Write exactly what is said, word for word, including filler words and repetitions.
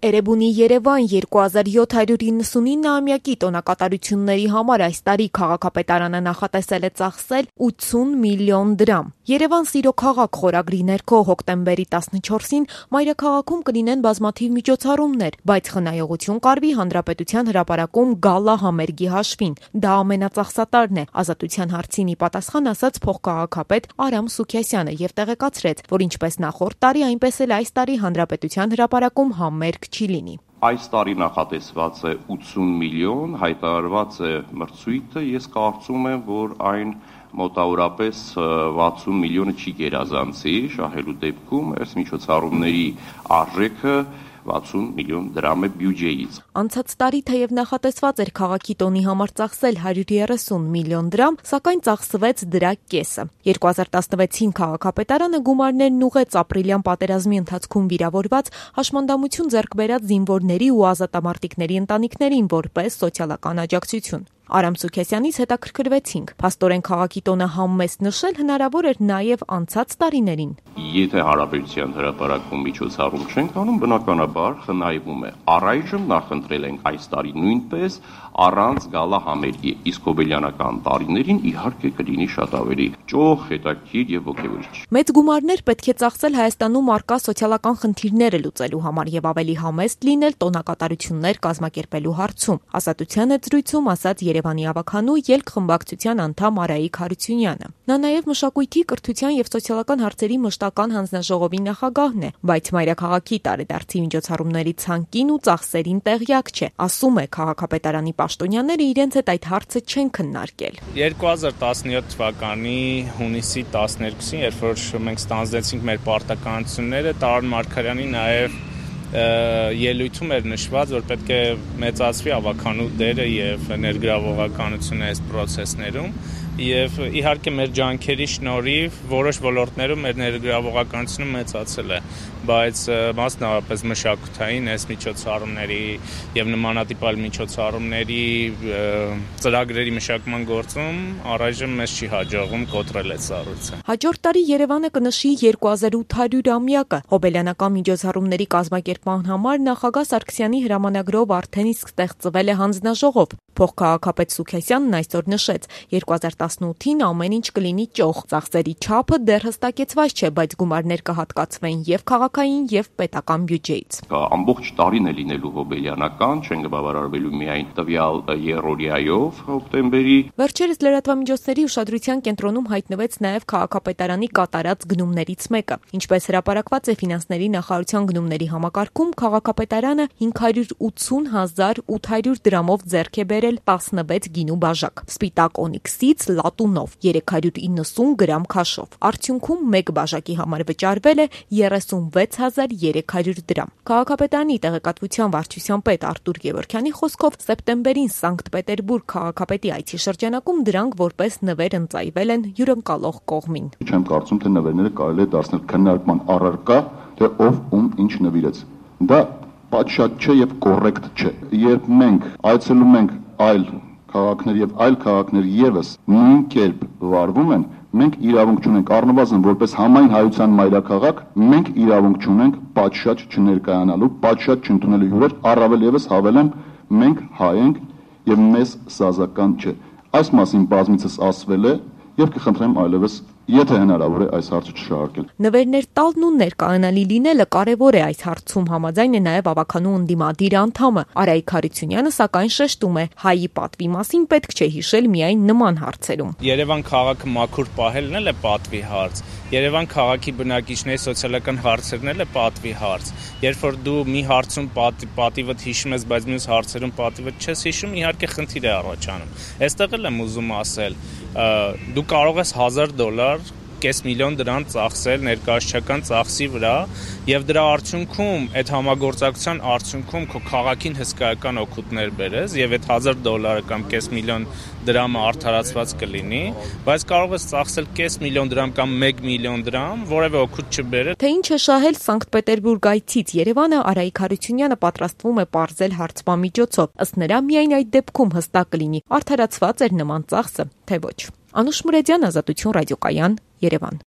Էրեբունի Երևան երկու հազար յոթ հարյուր իննսունինը-ամյակի տոնակատարությունների համար այս տարի քաղաքապետարանը նախատեսել է ծախսել ութուն միլիոն դրամ։ Երևան սիրո քաղաք խորագրի ներքո հոկտեմբերի տասնչորսին մայրաքաղաքում կլինեն բազմաթիվ միջոցառումներ, բայց խնայողություն կարվի Հանրապետության հրապարակում գալա համերգի հաշվին։ Դա ամենածախսատարն է, Ազատության հարցին ի պատասխան ասաց փոխքաղաքապետ Արամ Սուքիասյանը եւ տեղեկացրեց, որ ինչպես նախորդ տարի, այնպես էլ այս տարի Հանրապետության հրապարակում համերգ չի լինի։ Այս տարի նախատեսված է ութուն միլիոն, հայտարարված է մրցույթը, ես կարծում եմ, որ այն մոտավորապես վաթսուն միլիոնը չի գերազանցի, շահելու դեպքում այս միջոցառումների արժեքը վաթսուն միլիոն դրամ է բյուջեից։ Անցած տարի թեև նախատեսված էր քաղաքի տոնի համար ծախսել հարյուր երեսուն միլիոն դրամ, սակայն ծախսվեց դրա կեսը։ երկու հազար տասնվեցին քաղաքապետարանը գումարներն ուղղեց ապրիլյան պատերազմի ընթացքում վիրավորված, հաշմանդամություն ձեռք բերած զինվորների ու ազատամարտիկների ընտանիքներին որպես սոցիալական աջակցություն։ Արամ Սուքիասյանից հետաքրքրվեցինք։ Փաստորեն քաղաքի տոնը համեստ նշել հնարավոր էր նաև անցած տարիներին։ Եթե Հանրապետության հրապարակում միջոցառում չենք անում, բնականաբար խնայվում է։ Առայժմ նախընտրել ենք այս տարի նույնպես առանց գալա համերգի, իսկ հոբելյանական տարիներին իհարկե կլինի շատ ավելի ճոխ, հետաքրքիր եւ ոգևորիչ։ Մեծ գումարներ պետք է ծախսել Հայաստանում առկա սոցիալական խնդիրները լուծելու համար եւ ավելի համեստ լինել տոնակատարություններ կազմակերպելու հարցում։ Ազատության հետ զրույցում ասաց Երևանի ավականու ելք խմբակցության անդամ Արայիկ Հարությունյանը։ Նա նաև մշակույթի, կրթության եւ սոցիալական հարցերի մշտական հանձնաժողովի նախագահն է, բայց մայրաքաղաքի տարեդարձի միջոցառումների ցանկին ու ծախսերին տեղյակ չէ։ Ասում է քաղաքապետարանի պաշտոնյաները իրենց հետ այդ հարցը չեն քննարկել։ երկու հազար տասնյոթ թվականի հունիսի տասներկուսին, երբ որ մենք ստանձնեցինք մեր պարտականությունները, Տարոն Մարգարյանի նաև ելույթում էր նշված, որ պետք է մեծացվի ավականու դերը եւ ներգրավողականությունը այս process-ներում եւ իհարկե մեր ջանքերի շնորհիվ որոշ ոլորտներում մեր ներգրավողականությունը մեծացել է, բայց մասնավորապես մշակութային այս միջոցառումների եւ նմանատիպ այլ միջոցառումների ծրագրերի մշակման գործում առայժմ մեզ չի հաջողվում կոտրել այդ սառույցը։ Հաջորդ տարի Երևանը կնշի երկու հազար ութ հարյուրամյակը։ Հոբելյանական միջոցառումների կազմակերպման համար նախագահ Սարգսյանի հրամանագրով արդեն իսկ ստեղծվել է հանձնաժողով։ Փոխքաղաքապետ Սուքիասյանն այսօր նշեց, երկու հազար տասնութին ամեն ինչ կլինի ճոխ, ծախսերի չափը դեռ հստակեցված չէ, բայց գումարներ կհատկացվեն եւ քաղաքային եւ պետական բյուջեից։ Ամբողջ տարին է լինելու հոբելյանական, չեն բավարարվելու միայն տվյալ երրորդյայով հոկտեմբերի։ Վերջերս լրատվամիջոցների ուշադրության կենտրոնում հայտնվեց նաեւ քաղաքապետարանի կատարած գնումներից մեկը։ Ինչպես հրապարակված է ֆինանսների նախարարության գնումների համակարգում, քաղաքապետարանը հինգ հարյուր ութուն հազար ութ հարյուր դրամով ձեռք է բերել տասնվեց գինու բաժակ, սպիտակ օնիքսից լատունով, երեք հարյուր իննսուն գրամ քաշով։ Արդյունքում մեկ բաժակի համար վճարվել է երեսունվեց հազար երեք հարյուր դրամ։ Քաղաքապետարանի տեղեկատվության վարչության պետ Արտուր Գևորգյանի խոսքով սեպտեմբերին Սանկտ Պետերբուրգ քաղաքապետի այցի շրջանակում դրանք որպես նվեր ընծայվել են հյուրընկալող կողմին։ Չեմ կարծում, թե նվերները կարելի է դարձնել քննարկման առարկա, թե ով ում ինչ նվիրեց։ Դա պատշաճ չէ եւ կոռեկտ չէ։ Երբ մենք այցելում ենք այլ քաղաքներ եւ այլ քաղաքներ եւս նույն կերպ վարվում են, մենք իրավունք չունենք առնվազն որպես համայն հայության մայրաքաղաք, մենք իրավունք չունենք պատշաճ չներկայանալու, պատշաճ չընդունելու հյուրեր, առավել եւս հավելեմ, մենք հայ ենք եւ մեզ սազական չէ։ Այս մասին բազմիցս ասվել է եւ կխնդրեմ այլևս եթե հնարավոր է այս հարցը չշահարկել։ Նվերներ տալն ու ներկայանալի լինելը կարևոր է այս հարցում համաձայն է նաև ավականու ընդդիմադիր անդամը Արայիկ Հարությունյանը, սակայն շեշտում է, հայի պատվի մասին պետք չէ հիշել միայն նման հարցերում։ Երևան քաղաքը մաքուր պահելն էլ է պատվի հարց։ Երևան քաղաքի բնակիչների սոցիալական հարցերն էլ է պատվի հարց։ Երբ որ դու մի հարցում պատիվը հիշում ես, բայց մյուս հարցերում պատիվը չես հիշում, իհարկե խնդիր է առաջանում։ Այստեղ էլ եմ ուզում ասել, դու կարող ես հազար դոլար կես միլիոն դրամ ծախսել ներկայացչական ծախսի վրա եւ դրա արդյունքում այդ համագործակցության արդյունքում քո քաղաքին հսկայական օգուտներ բերես եւ այդ հազար դոլարը կամ կես միլիոն դրամը արդարացված կլինի, բայց կարող ես ծախսել կես միլիոն դրամ կամ մեկ միլիոն դրամ, որևէ օգուտ չբերել։ Թե ինչ է շահել Սանկտ Պետերբուրգ այցից Երևանը, Արայիկ Հարությունյանը պատրաստվում է պարզել հարցման միջոցով։ Ըստ նրա, միայն այդ դեպքում հստակ կլինի, արդարացված էր նման ծախսը, թե ոչ։ Անուշ Մուրեդյան, Ազատություն ռադիոկայան, Երևան։